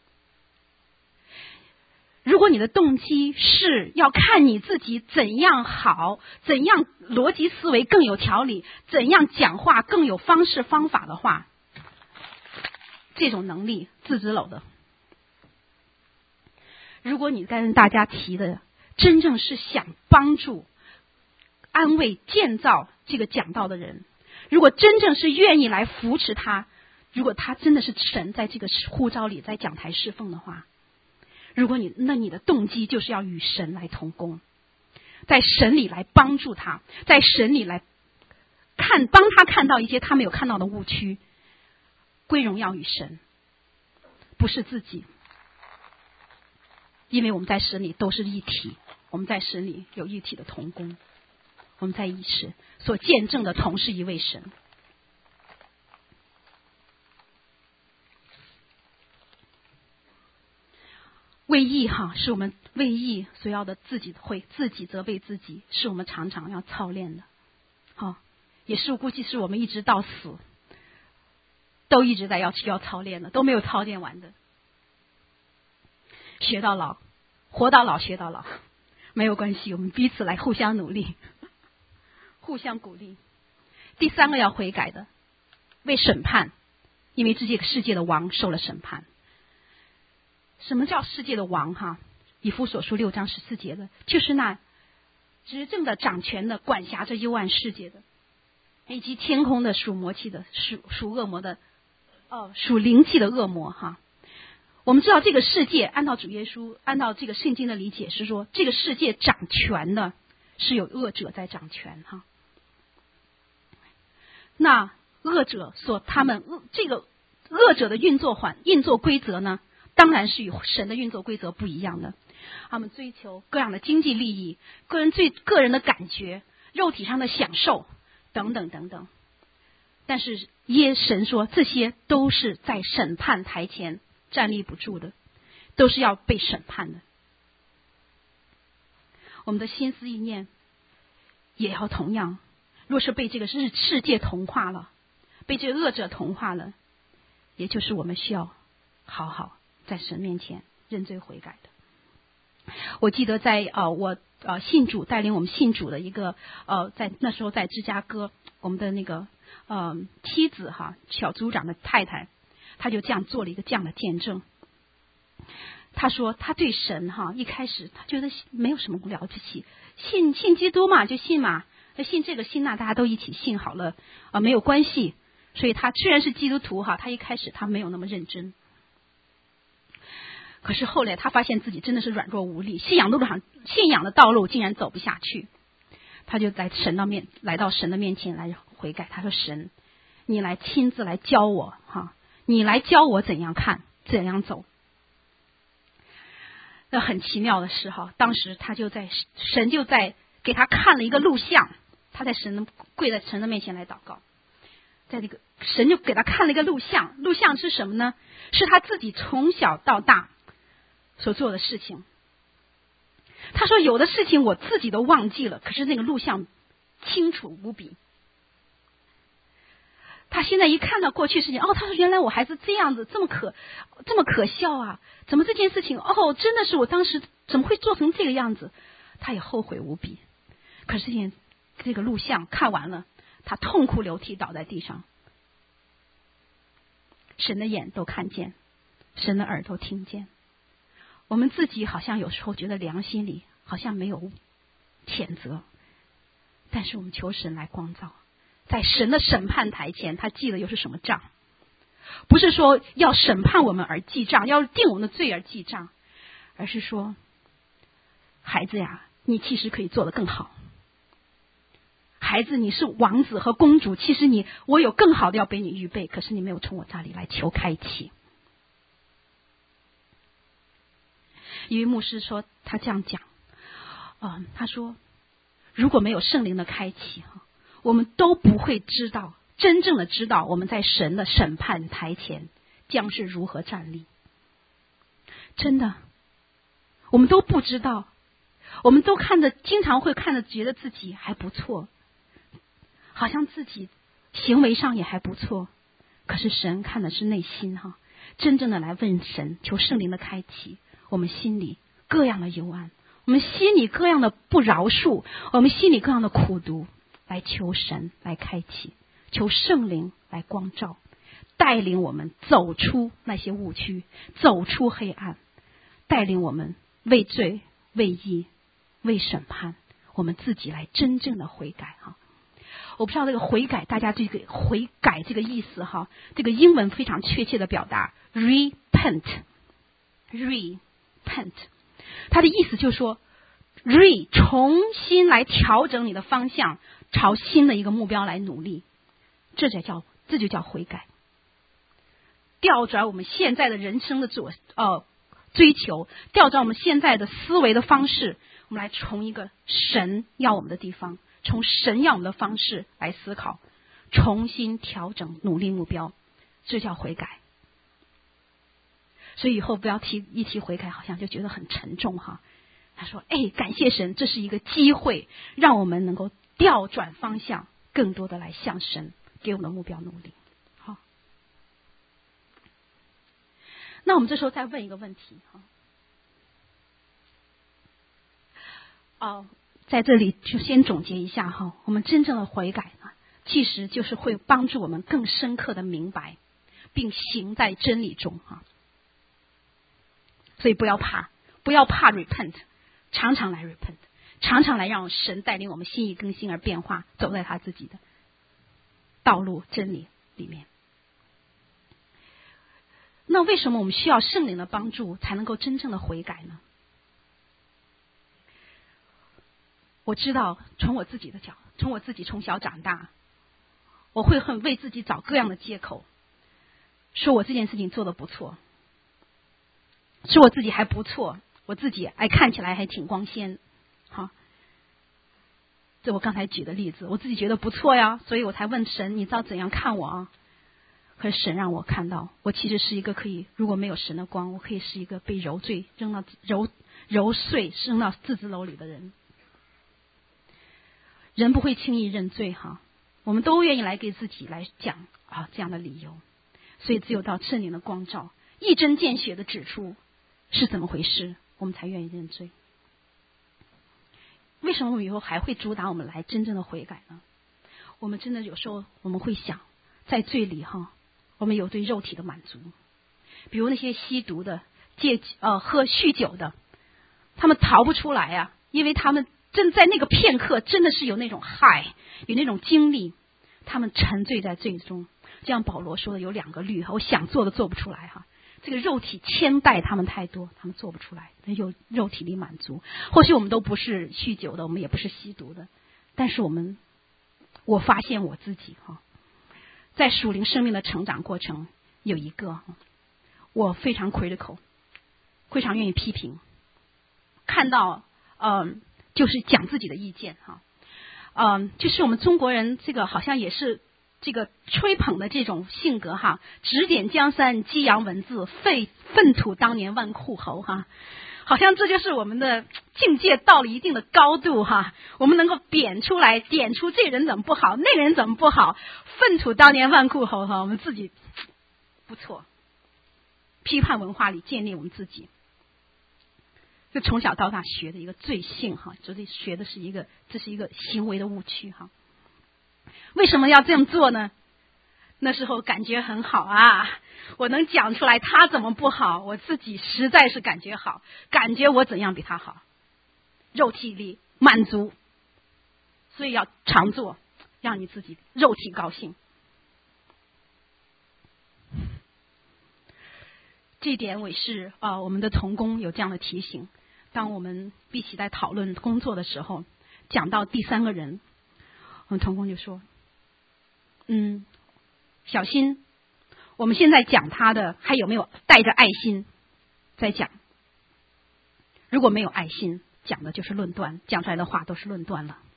如果你的动机是要看你自己怎样好，怎样逻辑思维更有条理，怎样讲话更有方式方法的话，这种能力自知篓的。如果你跟大家提的真正是想帮助、安慰、建造这个讲道的人，如果真正是愿意来扶持他，如果他真的是神在这个呼召里在讲台侍奉的话，如果你那你的动机就是要与神来同工，在神里来帮助他，在神里来看帮他看到一些他没有看到的误区，归荣耀与神，不是自己。因为我们在神里都是一体，我们在神里有一体的同工，我们在一起所见证的同是一位神。为义哈，是我们为义所要的自己会自己责备自己，是我们常常要操练的。好，也是我估计是我们一直到死都一直在要需要操练的，都没有操练完的。学到老，活到老学到老，没有关系，我们彼此来互相努力，互相鼓励。第三个要悔改的，为审判，因为这个世界的王受了审判。什么叫世界的王哈？以弗所书六章十四节的，就是那执政的、掌权的、管辖着幽暗世界的，以及天空的属魔气的、属属恶魔的，哦，属灵气的恶魔哈。我们知道这个世界，按照主耶稣，按照这个圣经的理解是说，这个世界掌权的是有恶者在掌权哈。那恶者所他们这个恶者的运作环运作规则呢，当然是与神的运作规则不一样的。他们追求各样的经济利益、个人最个人的感觉、肉体上的享受等等等等。但是耶神说，这些都是在审判台前站立不住的，都是要被审判的。我们的心思意念也要同样，若是被这个世世界同化了，被这个恶者同化了，也就是我们需要好好在神面前认罪悔改的。我记得在呃我呃信主带领我们信主的一个呃在那时候在芝加哥，我们的那个呃妻子哈小组长的太太，他就这样做了一个这样的见证。他说他对神哈一开始他觉得没有什么了不起，信信基督嘛就信嘛，信这个信那大家都一起信好了啊、呃、没有关系。所以他虽然是基督徒哈，他一开始他没有那么认真。可是后来他发现自己真的是软弱无力，信仰路上信仰的道路竟然走不下去，他就在神的面来到神的面前来悔改。他说神，你来亲自来教我哈，你来教我怎样看怎样走。那很奇妙的是哈，当时他就在神就在给他看了一个录像，他在神的跪在神的面前来祷告，在这个神就给他看了一个录像，录像是什么呢？是他自己从小到大所做的事情。他说有的事情我自己都忘记了，可是那个录像清楚无比。他现在一看到过去事情，哦，他说原来我孩子这样子，这么可这么可笑啊！怎么这件事情，哦，真的是我当时怎么会做成这个样子？他也后悔无比。可是这这个录像看完了，他痛哭流涕倒在地上。神的眼都看见，神的耳朵听见。我们自己好像有时候觉得良心里好像没有谴责，但是我们求神来光照，在神的审判台前他记得又是什么账。 不是说要审判我们而记账，要定我们的罪而记账，而是说，孩子呀，你其实可以做得更好。孩子，你是王子和公主，其实你我有更好的要给你预备，可是你没有从我这里来求开启。一位牧师说，他这样讲，啊、呃，他说，如果没有圣灵的开启，我们都不会知道，真正的知道我们在神的审判台前将是如何站立。真的，我们都不知道，我们都看着，经常会看着觉得自己还不错，好像自己行为上也还不错，可是神看的是内心哈，真正的来问神，求圣灵的开启，我们心里各样的幽暗，我们心里各样的不饶恕，我们心里各样的苦毒，来求神来开启，求圣灵来光照，带领我们走出那些误区，走出黑暗，带领我们为罪为义为审判，我们自己来真正的悔改哈。我不知道这个悔改，大家这个悔改这个意思哈，这个英文非常确切的表达 repent repent， 它的意思就是说 re 重新来调整你的方向，朝新的一个目标来努力，这才叫这就叫悔改，调转我们现在的人生的左呃追求，调转我们现在的思维的方式，我们来从一个神要我们的地方，从神要我们的方式来思考，重新调整努力目标，这叫悔改。所以以后不要提一提悔改好像就觉得很沉重哈。他说哎，感谢神，这是一个机会，让我们能够调转方向，更多的来向神给我们的目标努力。好，那我们这时候再问一个问题哈。哦，在这里就先总结一下哈，我们真正的悔改呢，其实就是会帮助我们更深刻的明白，并行在真理中哈。所以不要怕，不要怕 repent， 常常来 repent， 常常来让神带领我们心意更新而变化，走在他自己的道路真理里面。那为什么我们需要圣灵的帮助才能够真正的悔改呢？我知道从我自己的角，从我自己从小长大，我会很为自己找各样的借口，说我这件事情做得不错，说我自己还不错，我自己哎看起来还挺光鲜，好，这我刚才举的例子，我自己觉得不错呀，所以我才问神，你知道怎样看我啊？可是神让我看到，我其实是一个可以，如果没有神的光，我可以是一个被揉碎、扔到揉揉碎、扔到自字篓里的人。人不会轻易认罪哈，我们都愿意来给自己来讲啊这样的理由，所以只有到圣灵的光照，一针见血的指出是怎么回事，我们才愿意认罪。为什么我们以后还会阻挡我们来真正的悔改呢？我们真的有时候我们会想，在罪里哈，我们有对肉体的满足，比如那些吸毒的、戒呃喝酗酒的，他们逃不出来呀、啊，因为他们正在那个片刻，真的是有那种嗨，有那种经历，他们沉醉在罪中。就像保罗说的，有两个律，我想做的做不出来哈。这个肉体牵带他们太多，他们做不出来，有肉体里满足。或许我们都不是酗酒的，我们也不是吸毒的，但是我们，我发现我自己哈，在属灵生命的成长过程有一个，我非常 critical， 非常愿意批评，看到嗯。呃就是讲自己的意见哈，嗯，就是我们中国人这个好像也是这个吹捧的这种性格哈，指点江山激扬文字，废粪土当年万户侯哈，好像这就是我们的境界到了一定的高度哈，我们能够点出来，点出这人怎么不好，那人怎么不好，粪土当年万户侯哈，我们自己不错，批判文化里建立我们自己。就从小到大学的一个罪性哈，就是学的是一个，这是一个行为的误区哈。为什么要这样做呢？那时候感觉很好啊，我能讲出来他怎么不好，我自己实在是感觉好，感觉我怎样比他好，肉体里满足，所以要常做，让你自己肉体高兴。 这一点我是呃我们的同工有这样的提醒，当我们一起在讨论工作的时候，讲到第三个人，我们同工就说，嗯，小心，我们现在讲他的还有没有带着爱心在讲？如果没有爱心，讲的就是论断，讲出来的话都是论断了。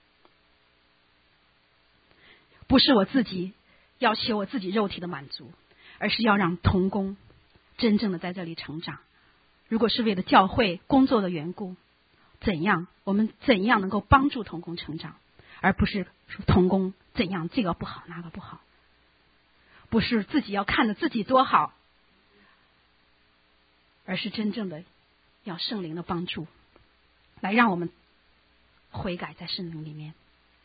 不是我自己要求我自己肉体的满足，而是要让同工真正的在这里成长。如果是为了教会工作的缘故，怎样我们怎样能够帮助同工成长，而不是说同工怎样这个不好那个不好，不是自己要看着自己多好，而是真正的要圣灵的帮助，来让我们悔改在圣灵里面。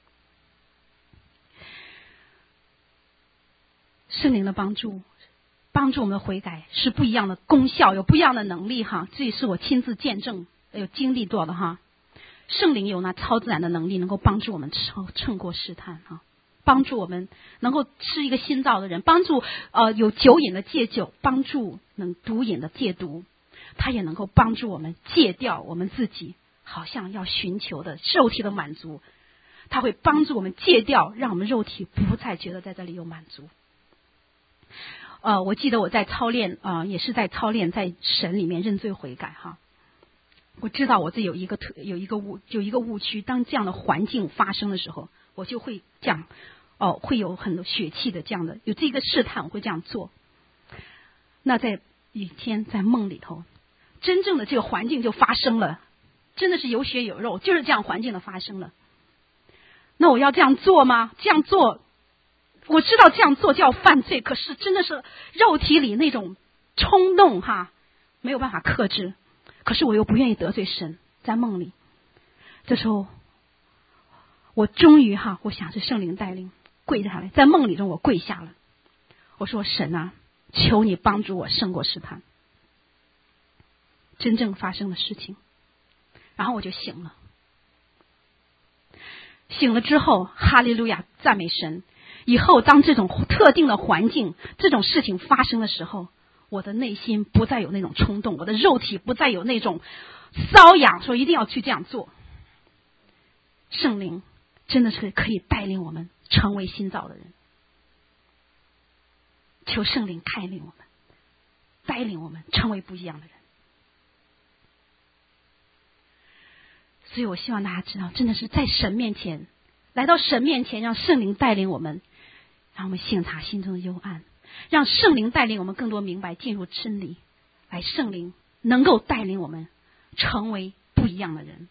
圣灵的帮助帮助我们的悔改是不一样的功效，有不一样的能力哈，这也是我亲自见证有经历过的哈。圣灵有那超自然的能力，能够帮助我们超胜过试探哈，帮助我们能够是一个新造的人，帮助呃有酒瘾的戒酒，帮助能毒瘾的戒毒，他也能够帮助我们戒掉我们自己好像要寻求的肉体的满足，他会帮助我们戒掉，让我们肉体不再觉得在这里有满足。呃，我记得我在操练啊、呃，也是在操练在神里面认罪悔改哈。我知道我这有一个特有一个误有一个误区，当这样的环境发生的时候，我就会这样哦，会有很多血气的这样的有这个试探，我会这样做。那在一天在梦里头，真正的这个环境就发生了，真的是有血有肉，就是这样环境的发生了。那我要这样做吗？这样做。我知道这样做叫犯罪，可是真的是肉体里那种冲动哈，没有办法克制。可是我又不愿意得罪神，在梦里，这时候我终于哈，我想是圣灵带领，跪下来，在梦里中我跪下了。我说神啊，求你帮助我胜过试探。真正发生的事情，然后我就醒了。醒了之后，哈利路亚，赞美神。以后当这种特定的环境这种事情发生的时候，我的内心不再有那种冲动，我的肉体不再有那种瘙痒说一定要去这样做。圣灵真的是可以带领我们成为新造的人，求圣灵带领我们带领我们成为不一样的人。所以我希望大家知道，真的是在神面前，来到神面前，让圣灵带领我们，让我们省察心中的幽暗，让圣灵带领我们更多明白进入真理，来圣灵能够带领我们成为不一样的人。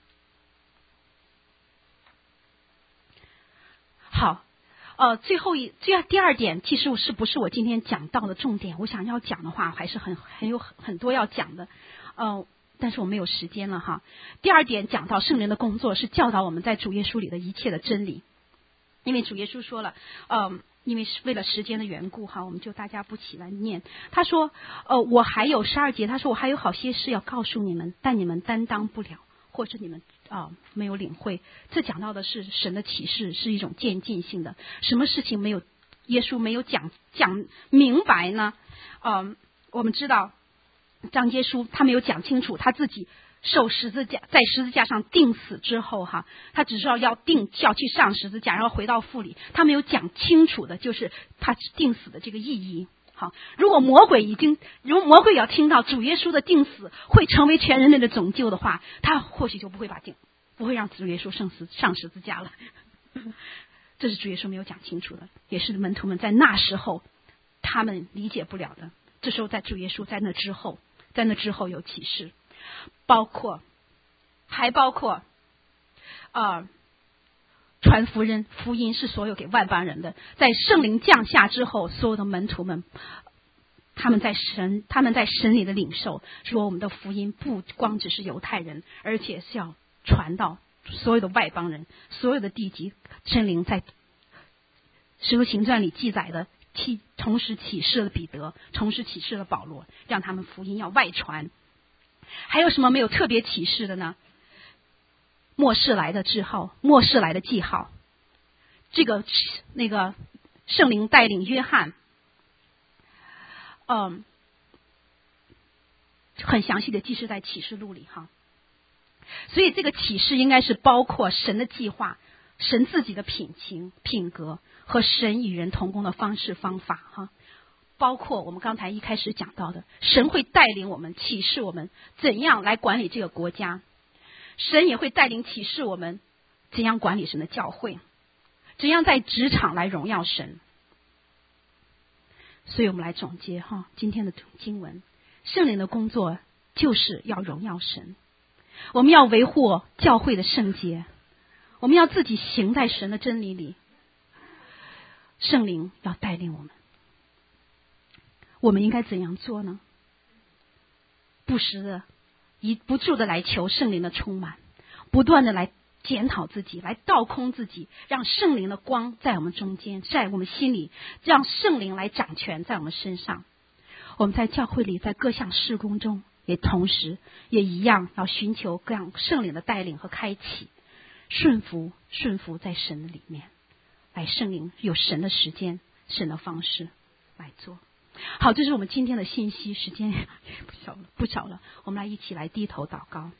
好，呃，最后一最第二点，其实是不是我今天讲到的重点？我想要讲的话，还是很很有很多要讲的，呃。但是我没有时间了哈。第二点讲到圣灵的工作是教导我们在主耶稣里的一切的真理，因为主耶稣说了，呃，因为是为了时间的缘故哈，我们就大家不起来念。他说，呃，我还有十二节，他说我还有好些事要告诉你们，但你们担当不了，或者你们啊、呃、没有领会。这讲到的是神的启示是一种渐进性的，什么事情没有耶稣没有讲讲明白呢？嗯、呃，我们知道。张耶稣他没有讲清楚他自己受十字架在十字架上钉死之后哈，他只知道要钉要去上十字架，然后回到父里，他没有讲清楚的就是他钉死的这个意义。好，如果魔鬼已经如果魔鬼要听到主耶稣的钉死会成为全人类的拯救的话，他或许就不会把钉不会让主耶稣上十上十字架了。这是主耶稣没有讲清楚的，也是门徒们在那时候他们理解不了的。这时候在主耶稣在那之后在那之后有启示，包括还包括呃传福音，福音是所有给万邦人的。在圣灵降下之后，所有的门徒们他们在神他们在神里的领受，说我们的福音不光只是犹太人，而且是要传到所有的外邦人，所有的地级。圣灵在使徒行传里记载的启同时启示了彼得，同时启示了保罗，让他们福音要外传。还有什么没有特别启示的呢？末世来的记号，末世来的记号，这个那个圣灵带领约翰，嗯， 很详细的记述在启示录里哈。所以这个启示应该是包括神的计划、神自己的品情、品格和神与人同工的方式方法哈。包括我们刚才一开始讲到的，神会带领我们启示我们怎样来管理这个国家，神也会带领启示我们怎样管理神的教会，怎样在职场来荣耀神。所以我们来总结哈今天的经文，圣灵的工作就是要荣耀神，我们要维护教会的圣洁，我们要自己行在神的真理里，圣灵要带领我们。我们应该怎样做呢？不时的一不住的来求圣灵的充满，不断的来检讨自己，来倒空自己，让圣灵的光在我们中间，在我们心里，让圣灵来掌权在我们身上。我们在教会里，在各项事工中，也同时也一样要寻求各样圣灵的带领和开启，顺服顺服在神的里面，来圣灵有神的时间、神的方式来做。好，这是我们今天的信息，时间也不少了，不少了。我们来一起来低头祷告。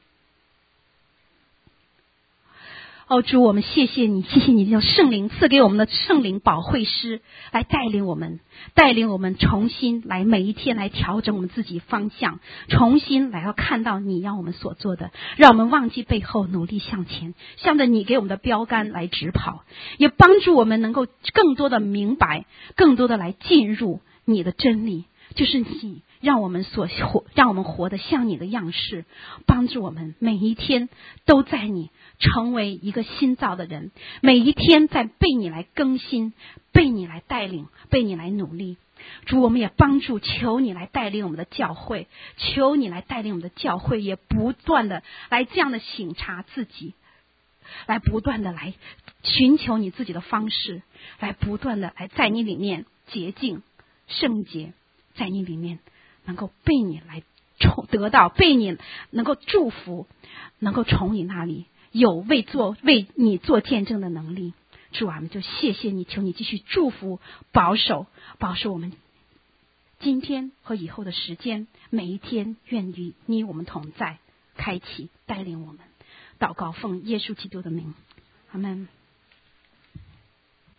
哦，主，我们谢谢你，谢谢你用圣灵赐给我们的圣灵保惠师来带领我们，带领我们重新来每一天来调整我们自己方向，重新来要看到你让我们所做的，让我们忘记背后，努力向前，向着你给我们的标杆来直跑，也帮助我们能够更多的明白，更多的来进入你的真理，就是你让我们所活，让我们活得像你的样式，帮助我们每一天都在你成为一个新造的人，每一天在被你来更新，被你来带领，被你来努力。主，我们也帮助，求你来带领我们的教会，求你来带领我们的教会，也不断的来这样的省察自己，来不断的来寻求你自己的方式，来不断的来在你里面洁净圣洁，在你里面能够被你来得到，被你能够祝福，能够从你那里有为做为你做见证的能力。主啊，我们就谢谢你，求你继续祝福保守保守我们今天和以后的时间，每一天愿与你我们同在，开启带领我们。祷告奉耶稣基督的名，阿们。